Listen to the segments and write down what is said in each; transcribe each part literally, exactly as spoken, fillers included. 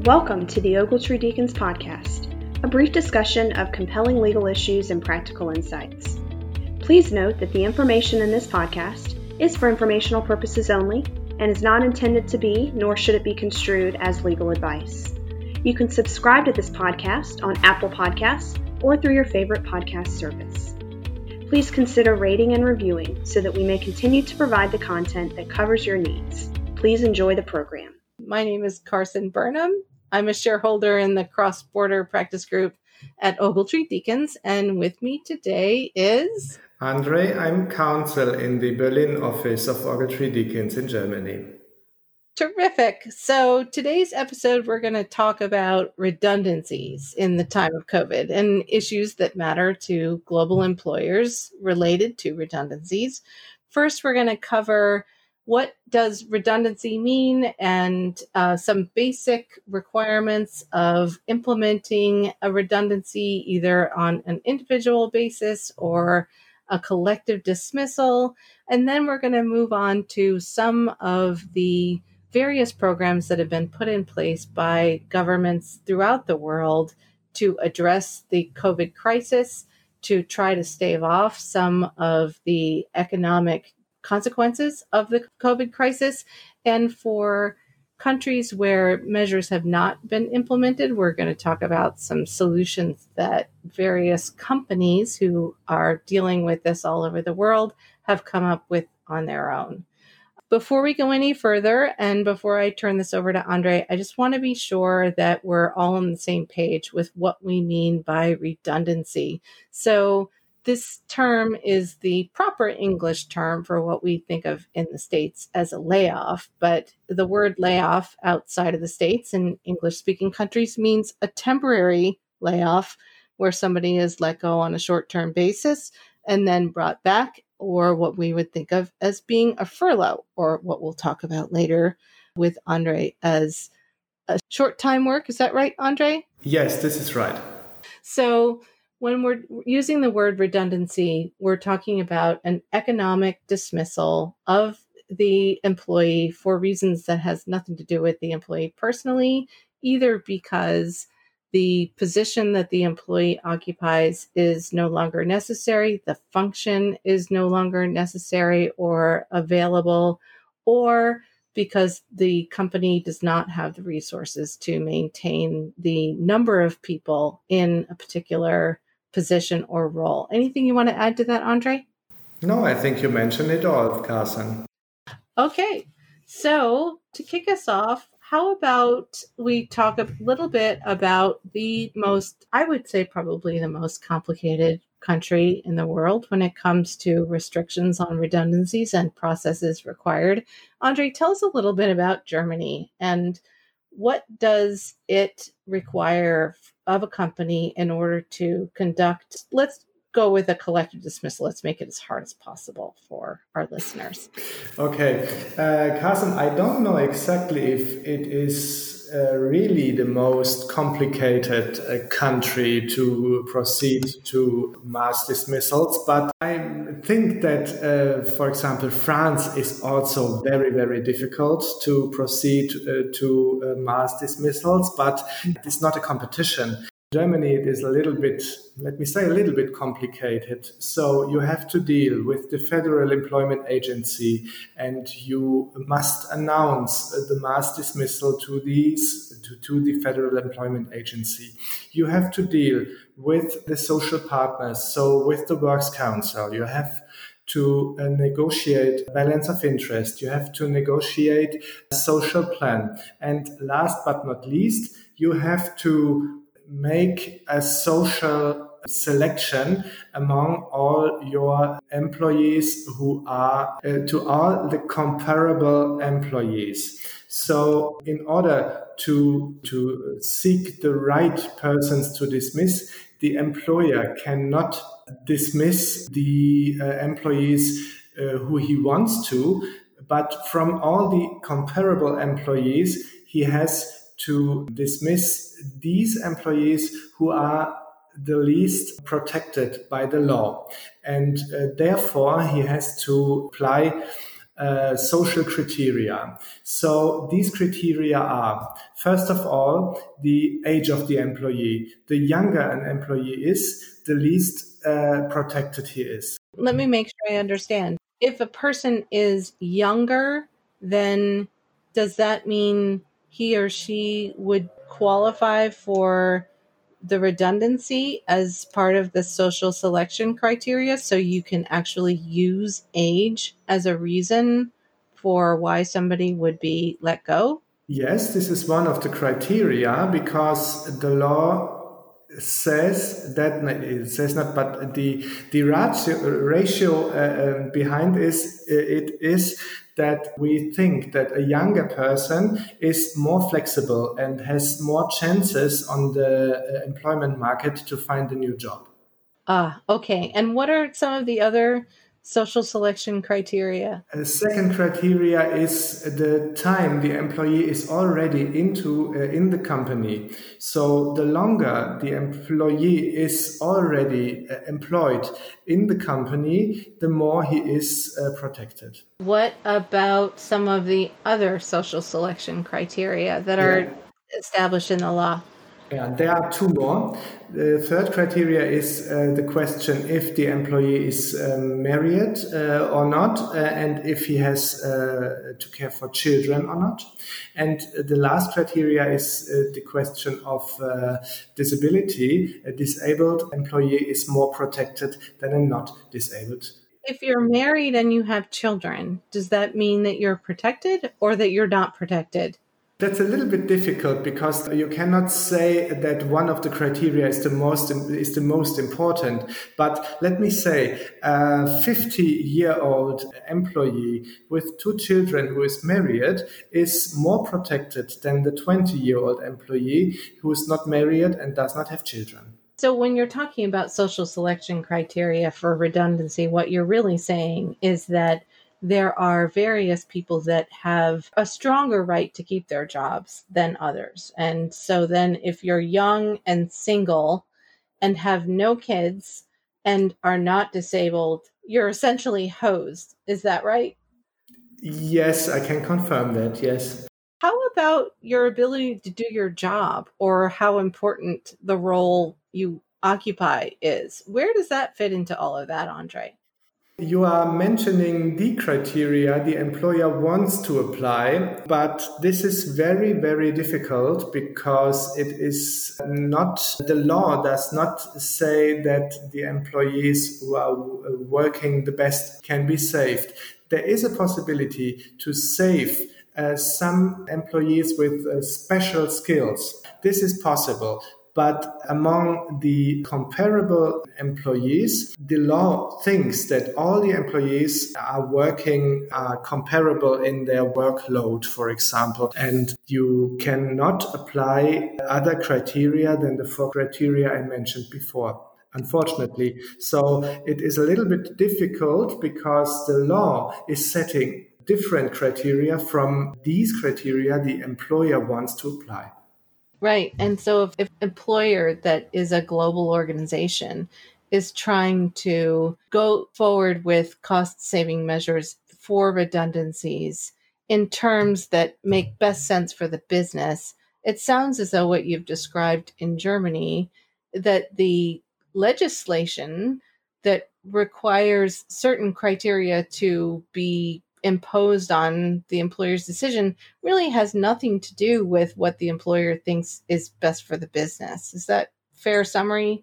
Welcome to the Ogletree Deacons Podcast, a brief discussion of compelling legal issues and practical insights. Please note that the information in this podcast is for informational purposes only and is not intended to be, nor should it be construed as legal advice. You can subscribe to this podcast on Apple Podcasts or through your favorite podcast service. Please consider rating and reviewing so that we may continue to provide the content that covers your needs. Please enjoy the program. My name is Carson Burnham. I'm a shareholder in the cross-border practice group at Ogletree Deacons, and with me today is... Andre. I'm counsel in the Berlin office of Ogletree Deacons in Germany. Terrific. So today's episode, we're going to talk about redundancies in the time of COVID and issues that matter to global employers related to redundancies. First, we're going to cover what does redundancy mean and uh, some basic requirements of implementing a redundancy either on an individual basis or a collective dismissal. And then we're going to move on to some of the various programs that have been put in place by governments throughout the world to address the COVID crisis, to try to stave off some of the economic consequences of the COVID crisis. And for countries where measures have not been implemented, we're going to talk about some solutions that various companies who are dealing with this all over the world have come up with on their own. Before we go any further, and before I turn this over to Andre, I just want to be sure that we're all on the same page with what we mean by redundancy. So this term is the proper English term for what we think of in the States as a layoff, but the word layoff outside of the States in English-speaking countries means a temporary layoff where somebody is let go on a short-term basis and then brought back, or what we would think of as being a furlough, or what we'll talk about later with Andre as a short-time work. Is that right, Andre? Yes, this is right. So when we're using the word redundancy, we're talking about an economic dismissal of the employee for reasons that has nothing to do with the employee personally, either because the position that the employee occupies is no longer necessary, the function is no longer necessary or available, or because the company does not have the resources to maintain the number of people in a particular position or role. Anything you want to add to that, Andre? No, I think you mentioned it all, Carson. Okay, so to kick us off, how about we talk a little bit about the most, I would say probably the most complicated country in the world when it comes to restrictions on redundancies and processes required. Andre, tell us a little bit about Germany and what does it require of a company in order to conduct, let's go with a collective dismissal. Let's make it as hard as possible for our listeners. Okay. Uh, Carson, I don't know exactly if it is uh, really the most complicated uh, country to proceed to mass dismissals, but I think that, uh, for example, France is also very, very difficult to proceed uh, to uh, mass dismissals, but it's not a competition. Germany, it is a little bit, let me say, a little bit complicated. So you have to deal with the Federal Employment Agency, and you must announce the mass dismissal to these to, to the Federal Employment Agency. You have to deal with the social partners, so with the Works Council. You have to uh, negotiate balance of interest. You have to negotiate a social plan. And last but not least, you have to make a social selection among all your employees who are uh, to all the comparable employees. So in order to, to seek the right persons to dismiss, the employer cannot dismiss the uh, employees uh, who he wants to, but from all the comparable employees, he has to dismiss these employees who are the least protected by the law. And uh, therefore, he has to apply uh, social criteria. So these criteria are, first of all, the age of the employee. The younger an employee is, the least uh, protected he is. Let me make sure I understand. If a person is younger, then does that mean he or she would qualify for the redundancy as part of the social selection criteria, so you can actually use age as a reason for why somebody would be let go? Yes, this is one of the criteria, because the law says that, it says not, but the the ratio, ratio uh, um, behind is it is that we think that a younger person is more flexible and has more chances on the uh, employment market to find a new job. Ah, okay. And what are some of the other social selection criteria? A second criteria is the time the employee is already into uh, in the company. So the longer the employee is already uh, employed in the company, the more he is uh, protected. What about some of the other social selection criteria that are Yeah. established in the law? Yeah, there are two more. The third criteria is uh, the question if the employee is um, married uh, or not, uh, and if he has uh, to care for children or not. And the last criteria is uh, the question of uh, disability. A disabled employee is more protected than a not disabled. If you're married and you have children, does that mean that you're protected or that you're not protected? That's a little bit difficult, because you cannot say that one of the criteria is the most is the most important. But let me say, a fifty-year-old employee with two children who is married is more protected than the twenty-year-old employee who is not married and does not have children. So when you're talking about social selection criteria for redundancy, what you're really saying is that there are various people that have a stronger right to keep their jobs than others. And so then if you're young and single and have no kids and are not disabled, you're essentially hosed. Is that right? Yes, I can confirm that, yes. How about your ability to do your job, or how important the role you occupy is? Where does that fit into all of that, Andre? You are mentioning the criteria the employer wants to apply, but this is very, very difficult, because it is not, the law does not say that the employees who are working the best can be saved. There is a possibility to save uh, some employees with uh, special skills. This is possible. But among the comparable employees, the law thinks that all the employees are working, are comparable in their workload, for example, and you cannot apply other criteria than the four criteria I mentioned before, unfortunately. So it is a little bit difficult, because the law is setting different criteria from these criteria the employer wants to apply. Right. And so if, if an employer that is a global organization is trying to go forward with cost saving measures for redundancies in terms that make best sense for the business, it sounds as though what you've described in Germany, that the legislation that requires certain criteria to be imposed on the employer's decision really has nothing to do with what the employer thinks is best for the business. Is that a fair summary?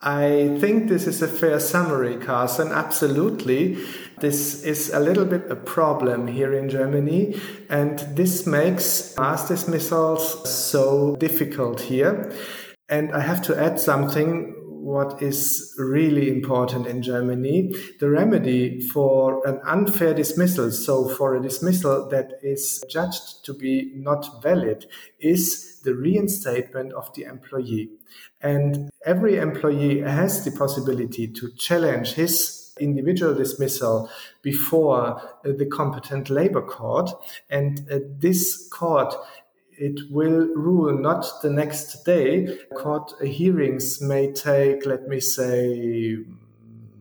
I think this is a fair summary, Carson. Absolutely. This is a little bit a problem here in Germany, and this makes mass dismissals so difficult here. And I have to add something what is really important in Germany. The remedy for an unfair dismissal, so for a dismissal that is judged to be not valid, is the reinstatement of the employee. And every employee has the possibility to challenge his individual dismissal before uh, the competent labor court. And uh, this court, it will rule not the next day. Court hearings may take, let me say,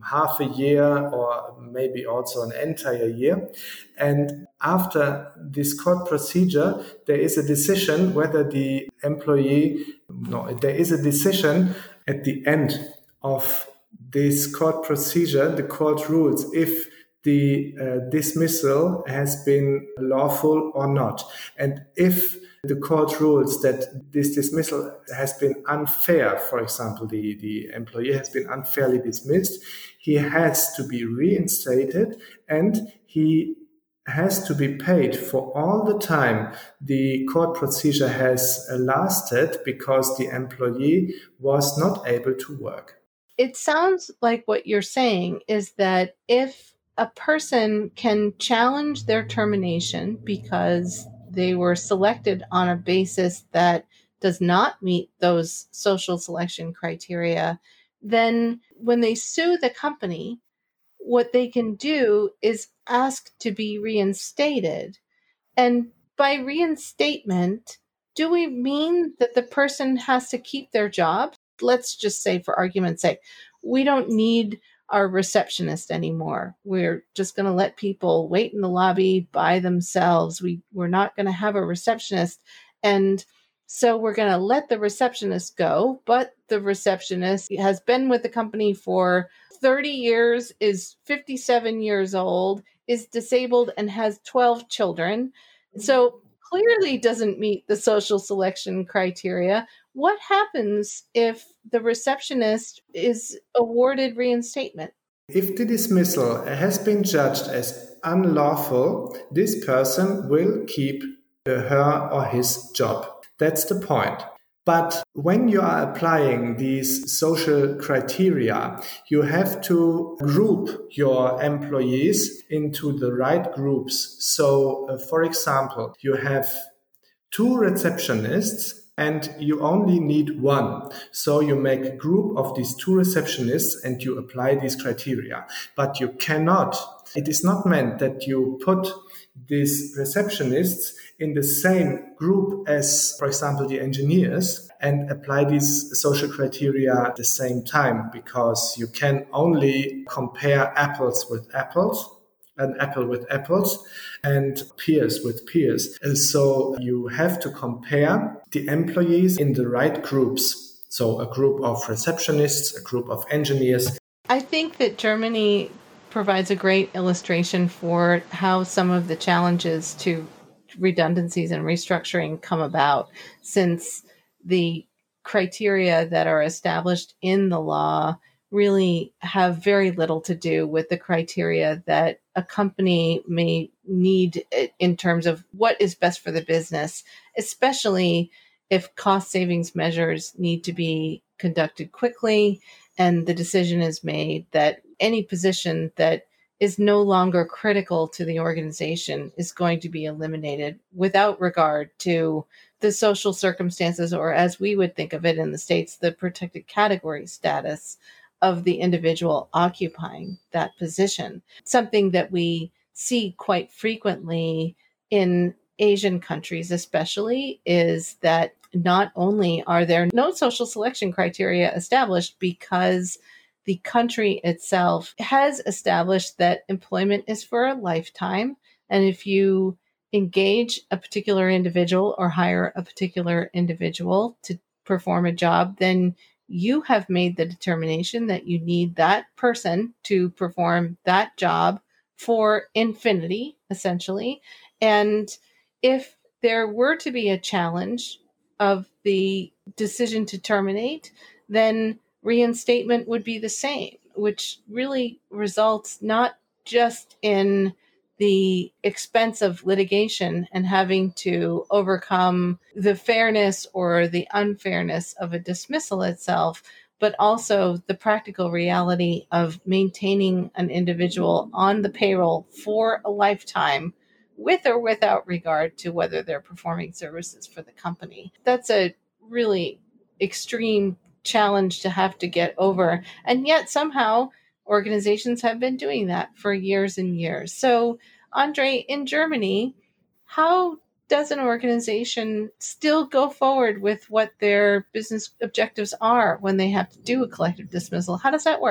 half a year or maybe also an entire year. And after this court procedure, there is a decision whether the employee, no, there is a decision at the end of this court procedure. The court rules if the uh, dismissal has been lawful or not. And if the court rules that this dismissal has been unfair, for example, the, the employee has been unfairly dismissed, he has to be reinstated and he has to be paid for all the time the court procedure has lasted because the employee was not able to work. It sounds like what you're saying is that if a person can challenge their termination because they were selected on a basis that does not meet those social selection criteria, then when they sue the company, what they can do is ask to be reinstated. And by reinstatement, do we mean that the person has to keep their job? Let's just say, for argument's sake, we don't need our receptionist anymore. We're just going to let people wait in the lobby by themselves. We, we're not going to have a receptionist. And so we're going to let the receptionist go, but the receptionist has been with the company for thirty years, is fifty-seven years old, is disabled, and has twelve children. So clearly doesn't meet the social selection criteria. What happens if the receptionist is awarded reinstatement? If the dismissal has been judged as unlawful, this person will keep her or his job. That's the point. But when you are applying these social criteria, you have to group your employees into the right groups. So, uh, for example, you have two receptionists and you only need one. So you make a group of these two receptionists and you apply these criteria. But you cannot, it is not meant that you put these receptionists in the same group as, for example, the engineers and apply these social criteria at the same time, because you can only compare apples with apples, an apple with apples, and peers with peers. And so you have to compare the employees in the right groups. So a group of receptionists, a group of engineers. I think that Germany provides a great illustration for how some of the challenges to redundancies and restructuring come about, since the criteria that are established in the law really have very little to do with the criteria that a company may need in terms of what is best for the business, especially if cost savings measures need to be conducted quickly and the decision is made that any position that is no longer critical to the organization is going to be eliminated without regard to the social circumstances, or as we would think of it in the States, the protected category status of the individual occupying that position. Something that we see quite frequently in Asian countries especially is that not only are there no social selection criteria established because the country itself has established that employment is for a lifetime. And if you engage a particular individual or hire a particular individual to perform a job, then you have made the determination that you need that person to perform that job for infinity, essentially. And if there were to be a challenge of the decision to terminate, then reinstatement would be the same, which really results not just in the expense of litigation and having to overcome the fairness or the unfairness of a dismissal itself, but also the practical reality of maintaining an individual on the payroll for a lifetime, with or without regard to whether they're performing services for the company. That's a really extreme challenge to have to get over. And yet somehow organizations have been doing that for years and years. So, Andre, in Germany, how does an organization still go forward with what their business objectives are when they have to do a collective dismissal? How does that work?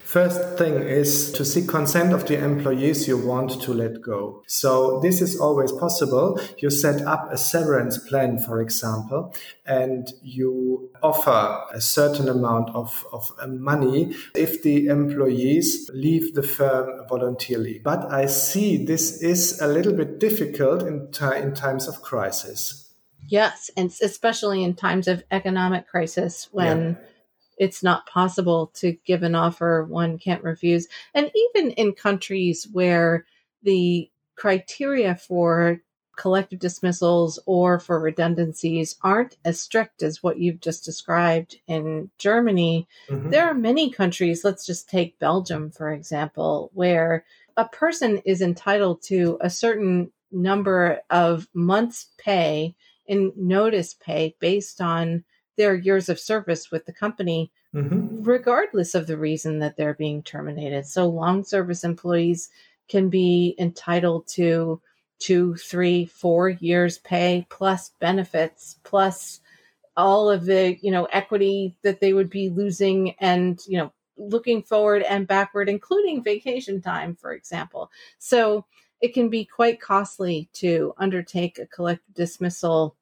First thing is to seek consent of the employees you want to let go. So this is always possible. You set up a severance plan, for example, and you offer a certain amount of, of money if the employees leave the firm voluntarily. But I see this is a little bit difficult in, t- in times of crisis. Yes, and especially in times of economic crisis when yeah. it's not possible to give an offer one can't refuse. And even in countries where the criteria for collective dismissals or for redundancies aren't as strict as what you've just described in Germany, mm-hmm. there are many countries, let's just take Belgium, for example, where a person is entitled to a certain number of months' pay in notice pay based on their years of service with the company, mm-hmm. regardless of the reason that they're being terminated. So long service employees can be entitled to two, three, four years pay plus benefits, plus all of the, you know, equity that they would be losing and, you know, looking forward and backward, including vacation time, for example. So it can be quite costly to undertake a collective dismissal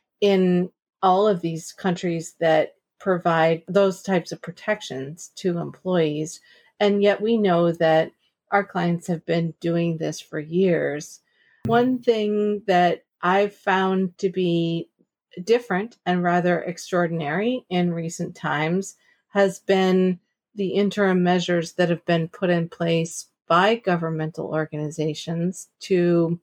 in all of these countries that provide those types of protections to employees. And yet we know that our clients have been doing this for years. One thing that I've found to be different and rather extraordinary in recent times has been the interim measures that have been put in place by governmental organizations to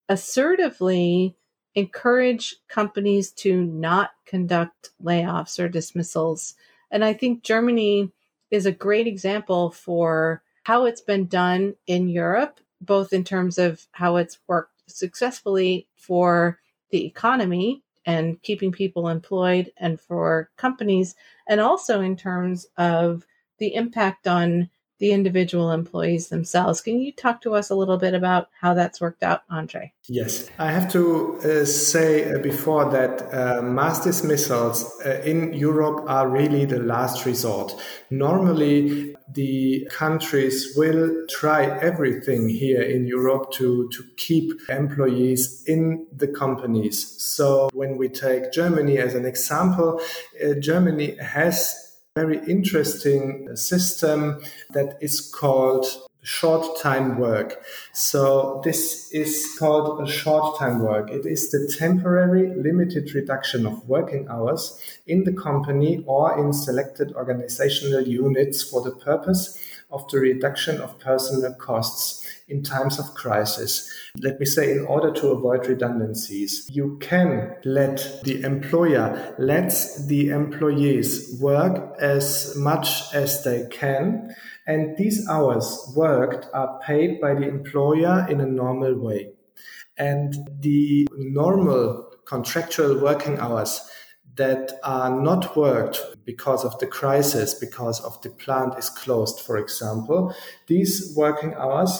assertively encourage companies to not conduct layoffs or dismissals. And I think Germany is a great example for how it's been done in Europe, both in terms of how it's worked successfully for the economy and keeping people employed and for companies, and also in terms of the impact on the individual employees themselves. Can you talk to us a little bit about how that's worked out, Andre? Yes. I have to uh, say uh, before that uh, mass dismissals uh, in Europe are really the last resort. Normally, the countries will try everything here in Europe to, to keep employees in the companies. So when we take Germany as an example, uh, Germany has very interesting system that is called short-time work. So this is called a short-time work. It is the temporary limited reduction of working hours in the company or in selected organizational units for the purpose of the reduction of personnel costs in times of crisis. Let me say, in order to avoid redundancies, you can let the employer let the employees work as much as they can, and these hours worked are paid by the employer in a normal way. And the normal contractual working hours that are not worked because of the crisis, because of the plant is closed, for example, these working hours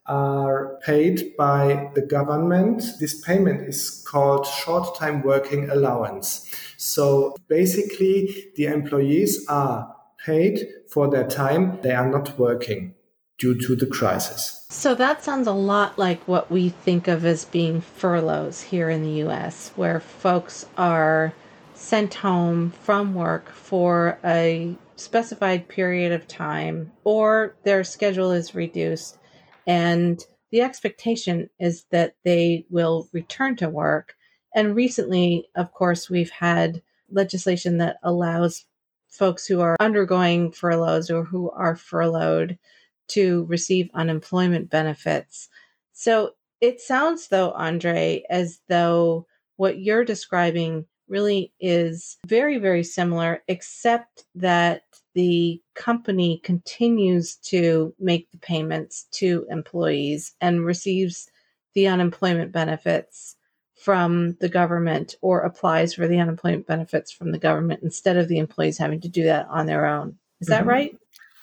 are paid by the government. This payment is called short-time working allowance. So basically, the employees are paid for their time they are not working due to the crisis. So that sounds a lot like what we think of as being furloughs here in the U S, where folks are sent home from work for a specified period of time, or their schedule is reduced, and the expectation is that they will return to work. And recently, of course, we've had legislation that allows folks who are undergoing furloughs or who are furloughed to receive unemployment benefits. So it sounds, though, Andre, as though what you're describing really is very, very similar, except that the company continues to make the payments to employees and receives the unemployment benefits from the government, or applies for the unemployment benefits from the government instead of the employees having to do that on their own. Is that mm-hmm. right?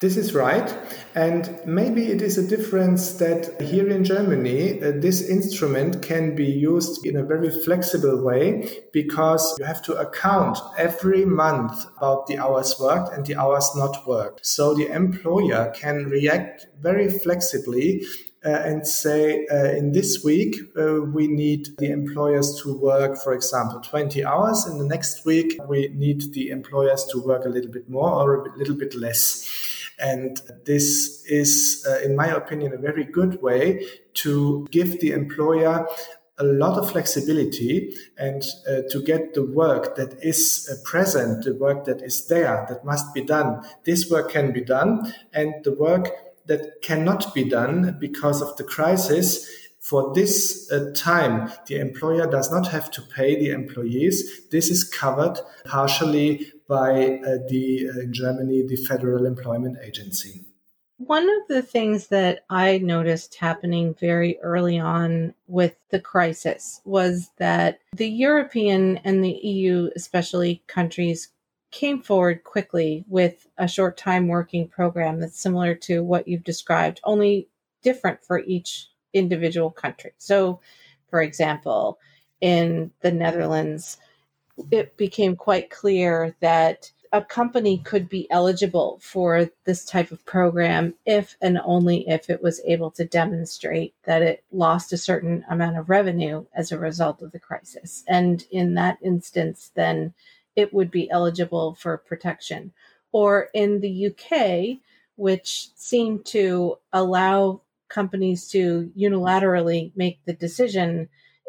This is right. And maybe it is a difference that here in Germany, uh, this instrument can be used in a very flexible way because you have to account every month about the hours worked and the hours not worked. So the employer can react very flexibly Uh, and say, uh, in this week, uh, we need the employers to work, for example, twenty hours. In the next week, we need the employers to work a little bit more or a little bit less. And this is, uh, in my opinion, a very good way to give the employer a lot of flexibility and uh, to get the work that is uh, present, the work that is there, that must be done. This work can be done, and the work that cannot be done because of the crisis, for this uh, time, the employer does not have to pay the employees. This is covered partially by uh, the, uh, in Germany, the Federal Employment Agency. One of the things that I noticed happening very early on with the crisis was that the European and the E U, especially countries, came forward quickly with a short time working program that's similar to what you've described, only different for each individual country. So, for example, in the Netherlands, it became quite clear that a company could be eligible for this type of program if and only if it was able to demonstrate that it lost a certain amount of revenue as a result of the crisis. And in that instance, then it would be eligible for protection. Or in the U K, which seemed to allow companies to unilaterally make the decision,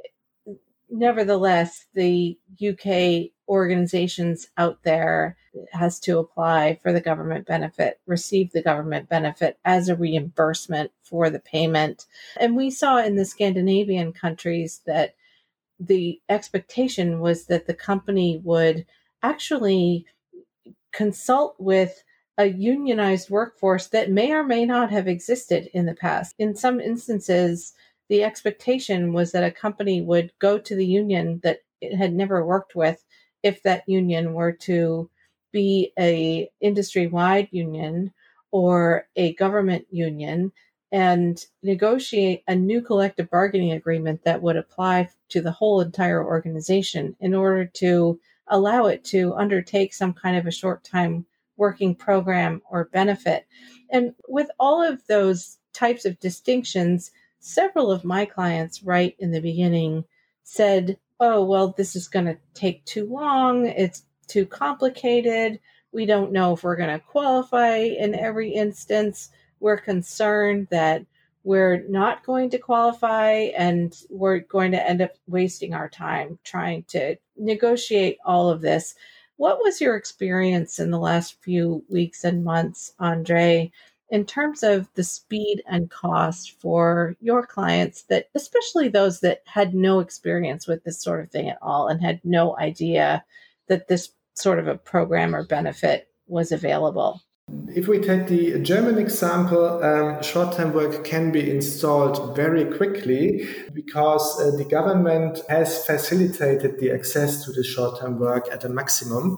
nevertheless, the U K organizations out there has to apply for the government benefit, receive the government benefit as a reimbursement for the payment. And we saw in the Scandinavian countries that the expectation was that the company would actually consult with a unionized workforce that may or may not have existed in the past. In some instances, the expectation was that a company would go to the union that it had never worked with if that union were to be a industry-wide union or a government union, and negotiate a new collective bargaining agreement that would apply to the whole entire organization in order to allow it to undertake some kind of a short-time working program or benefit. And with all of those types of distinctions, several of my clients right in the beginning said, oh, well, this is going to take too long. It's too complicated. We don't know if we're going to qualify in every instance. We're concerned that we're not going to qualify and we're going to end up wasting our time trying to negotiate all of this. What was your experience in the last few weeks and months, Andre, in terms of the speed and cost for your clients, that especially those that had no experience with this sort of thing at all and had no idea that this sort of a program or benefit was available? If we take the German example, um, short-time work can be installed very quickly because uh, the government has facilitated the access to the short-time work at a maximum.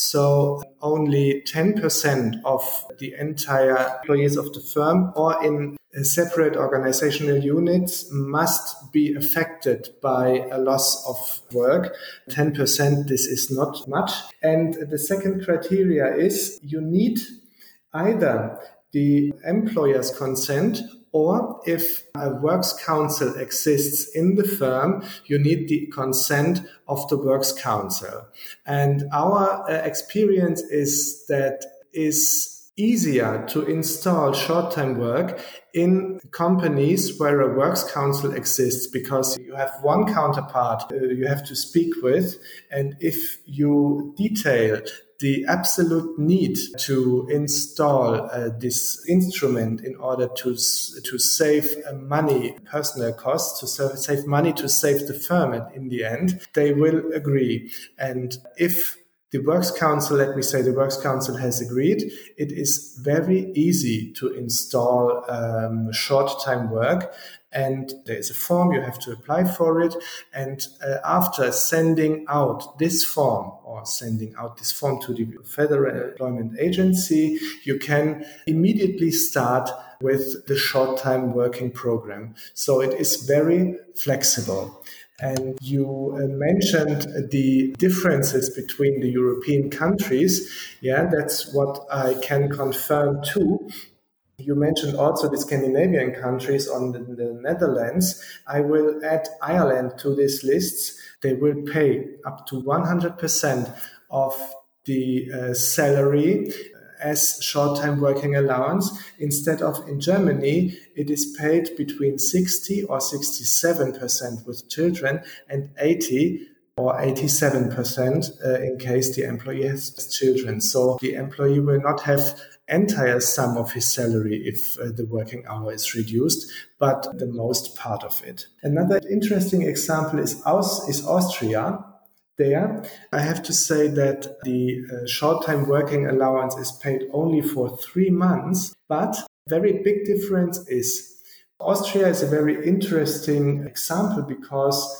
So only ten percent of the entire employees of the firm or in separate organizational units must be affected by a loss of work. ten percent, this is not much. And the second criteria is you need either the employer's consent, or if a works council exists in the firm, you need the consent of the works council. And our uh, experience is that is easier to install short-time work in companies where a works council exists, because you have one counterpart uh, you have to speak with. And if you detail the absolute need to install uh, this instrument in order to to save uh, money, personal costs, to save money to save the firm, and in the end, they will agree. And if The Works Council, let me say, the Works Council has agreed. It is very easy to install um, short-time work, and there is a form, you have to apply for it. And uh, after sending out this form or sending out this form to the Federal Employment Agency, you can immediately start with the short-time working program. So it is very flexible. And you uh, mentioned the differences between the European countries. Yeah, that's what I can confirm too. You mentioned also the Scandinavian countries on the, the Netherlands. I will add Ireland to these lists. They will pay up to one hundred percent of the uh, salary as short-time working allowance. Instead of in Germany, it is paid between sixty or sixty-seven percent with children and eighty or eighty-seven percent uh, in case the employee has children. So the employee will not have entire sum of his salary if uh, the working hour is reduced, but the most part of it. Another interesting example is, Aus- is Austria. There, I have to say that the uh, short-time working allowance is paid only for three months, but very big difference is Austria is a very interesting example because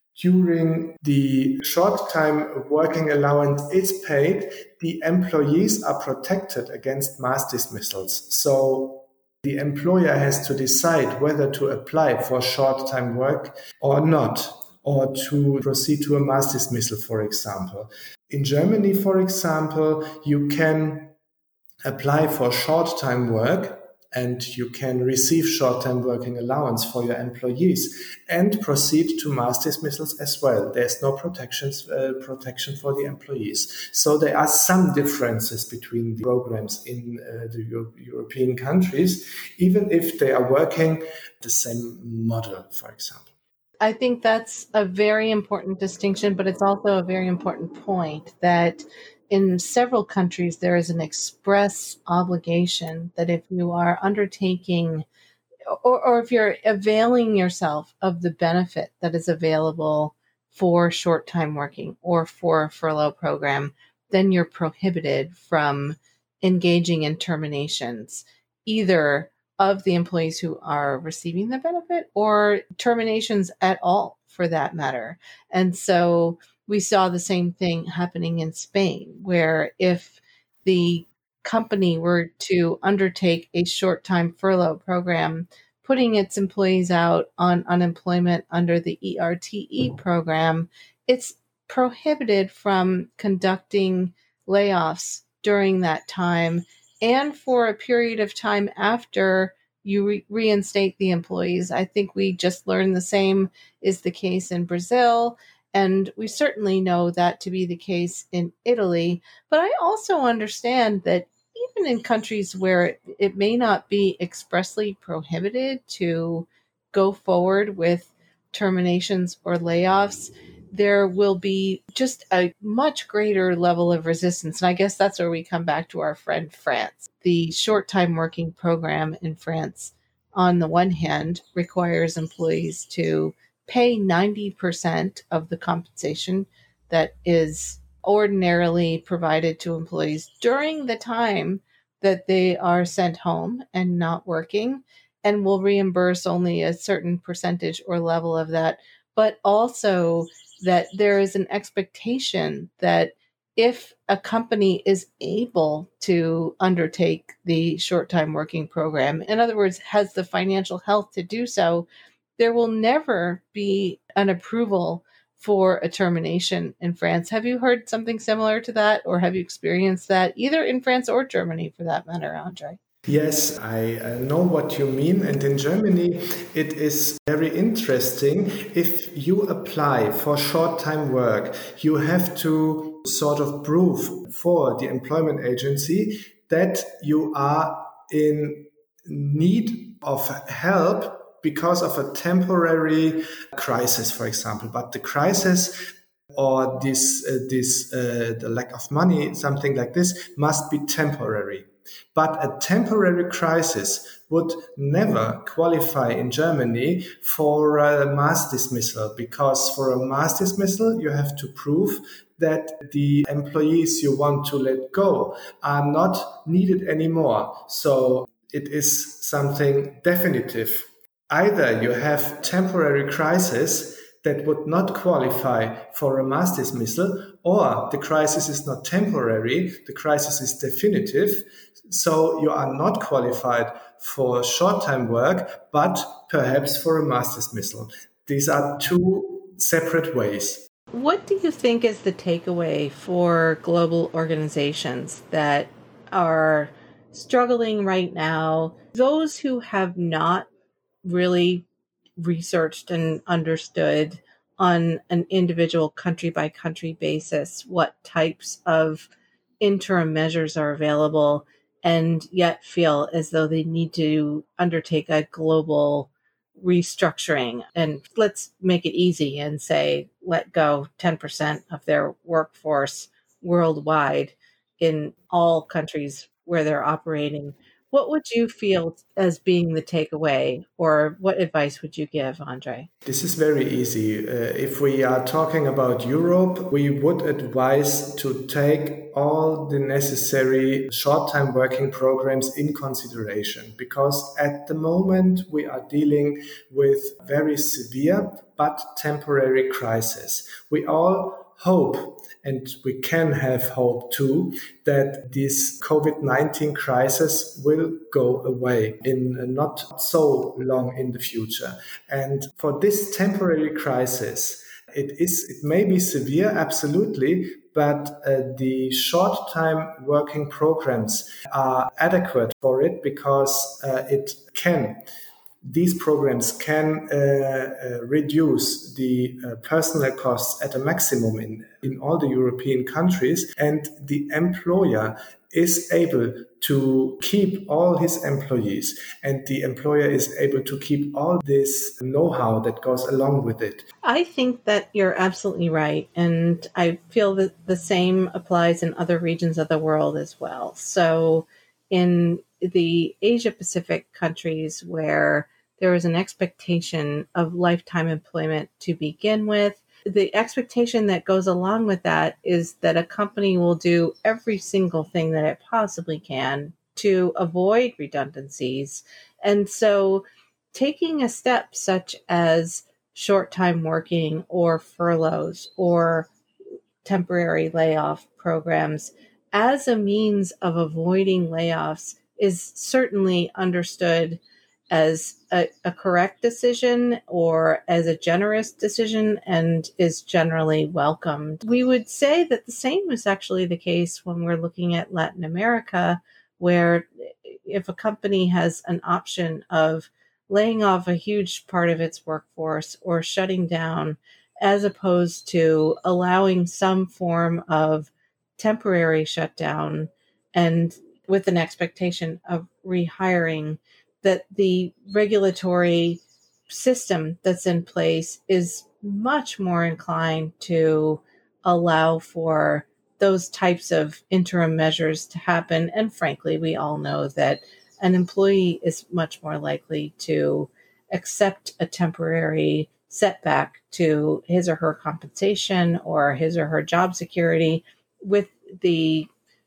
during the short-time working allowance is paid, the employees are protected against mass dismissals. So the employer has to decide whether to apply for short-time work or not, or to proceed to a mass dismissal, for example. In Germany, for example, you can apply for short-time work and you can receive short-time working allowance for your employees and proceed to mass dismissals as well. There's no protections, uh, protection for the employees. So there are some differences between the programs in uh, the Euro- European countries, even if they are working the same model, for example. I think that's a very important distinction, but it's also a very important point that in several countries, there is an express obligation that if you are undertaking or, or if you're availing yourself of the benefit that is available for short-time working or for a furlough program, then you're prohibited from engaging in terminations, either of the employees who are receiving the benefit or terminations at all for that matter. And so we saw the same thing happening in Spain, where if the company were to undertake a short-time furlough program, putting its employees out on unemployment under the E R T E program, it's prohibited from conducting layoffs during that time and for a period of time after you re- reinstate the employees. I think we just learned the same is the case in Brazil, and we certainly know that to be the case in Italy. But I also understand that even in countries where it, it may not be expressly prohibited to go forward with terminations or layoffs, there will be just a much greater level of resistance. And I guess that's where we come back to our friend France. The short-time working program in France, on the one hand, requires employees to pay ninety percent of the compensation that is ordinarily provided to employees during the time that they are sent home and not working, and will reimburse only a certain percentage or level of that, but also that there is an expectation that if a company is able to undertake the short-time working program, in other words, has the financial health to do so, there will never be an approval for a termination in France. Have you heard something similar to that, or have you experienced that either in France or Germany for that matter, Andre? Yes, I uh, know what you mean. And in Germany, it is very interesting. If you apply for short-time work, you have to sort of prove for the employment agency that you are in need of help because of a temporary crisis, for example. But the crisis or this, uh, this, uh, the lack of money, something like this, must be temporary. But a temporary crisis would never qualify in Germany for a mass dismissal, because for a mass dismissal, you have to prove that the employees you want to let go are not needed anymore. So it is something definitive. Either you have temporary crisis that would not qualify for a mass dismissal, or the crisis is not temporary, the crisis is definitive, so you are not qualified for short-time work, but perhaps for a mass dismissal. These are two separate ways. What do you think is the takeaway for global organizations that are struggling right now? Those who have not really researched and understood on an individual country by country basis what types of interim measures are available, and yet feel as though they need to undertake a global restructuring. And let's make it easy and say, let go ten percent of their workforce worldwide in all countries where they're operating. What would you feel as being the takeaway, or what advice would you give, Andre? This is very easy. Uh, if we are talking about Europe, we would advise to take all the necessary short-time working programs in consideration, because at the moment we are dealing with very severe but temporary crisis. We all hope, and we can have hope too, that this COVID nineteen crisis will go away in not so long in the future. And for this temporary crisis, it is, it may be severe, absolutely, but uh, the short-time working programs are adequate for it, because uh, it can These programs can uh, uh, reduce the uh, personnel costs at a maximum in, in all the European countries, and the employer is able to keep all his employees, and the employer is able to keep all this know-how that goes along with it. I think that you're absolutely right, and I feel that the same applies in other regions of the world as well. So in the Asia Pacific countries where there is an expectation of lifetime employment to begin with, the expectation that goes along with that is that a company will do every single thing that it possibly can to avoid redundancies. And so taking a step such as short-time working or furloughs or temporary layoff programs as a means of avoiding layoffs is certainly understood as a, a correct decision or as a generous decision, and is generally welcomed. We would say that the same is actually the case when we're looking at Latin America, where if a company has an option of laying off a huge part of its workforce or shutting down, as opposed to allowing some form of temporary shutdown and with an expectation of rehiring, that the regulatory system that's in place is much more inclined to allow for those types of interim measures to happen. And frankly, we all know that an employee is much more likely to accept a temporary setback to his or her compensation or his or her job security with the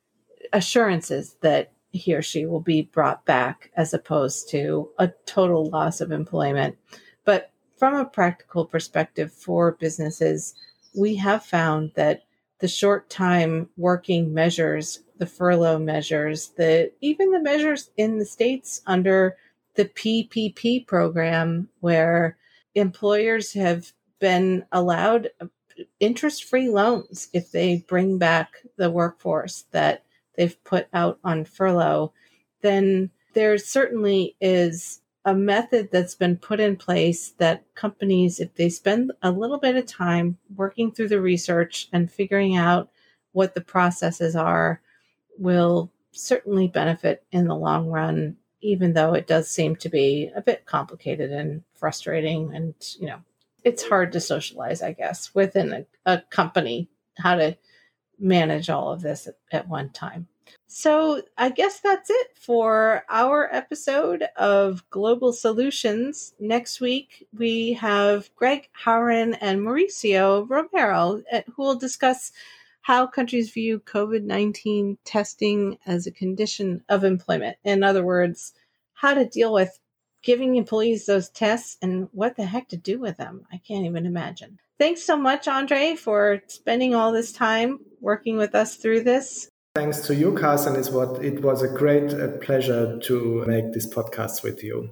assurances that he or she will be brought back, as opposed to a total loss of employment. But from a practical perspective for businesses, we have found that the short time working measures, the furlough measures, the even the measures in the States under the P P P program, where employers have been allowed interest-free loans if they bring back the workforce that they've put out on furlough, then there certainly is a method that's been put in place that companies, if they spend a little bit of time working through the research and figuring out what the processes are, will certainly benefit in the long run, even though it does seem to be a bit complicated and frustrating. And, you know, it's hard to socialize, I guess, within a, a company, how to manage all of this at, at one time. So I guess that's it for our episode of Global Solutions. Next week, we have Greg Howren and Mauricio Romero, who will discuss how countries view COVID nineteen testing as a condition of employment. In other words, how to deal with giving employees those tests and what the heck to do with them. I can't even imagine. Thanks so much, Andre, for spending all this time working with us through this. Thanks to you, Carson. It's what, it was a great uh, pleasure to make this podcast with you.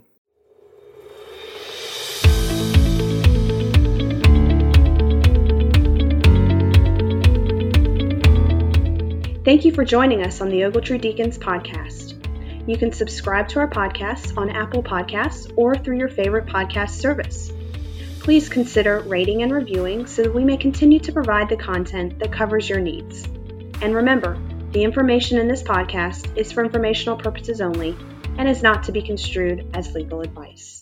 Thank you for joining us on the Ogletree Deacons podcast. You can subscribe to our podcast on Apple Podcasts or through your favorite podcast service. Please consider rating and reviewing so that we may continue to provide the content that covers your needs. And remember, the information in this podcast is for informational purposes only and is not to be construed as legal advice.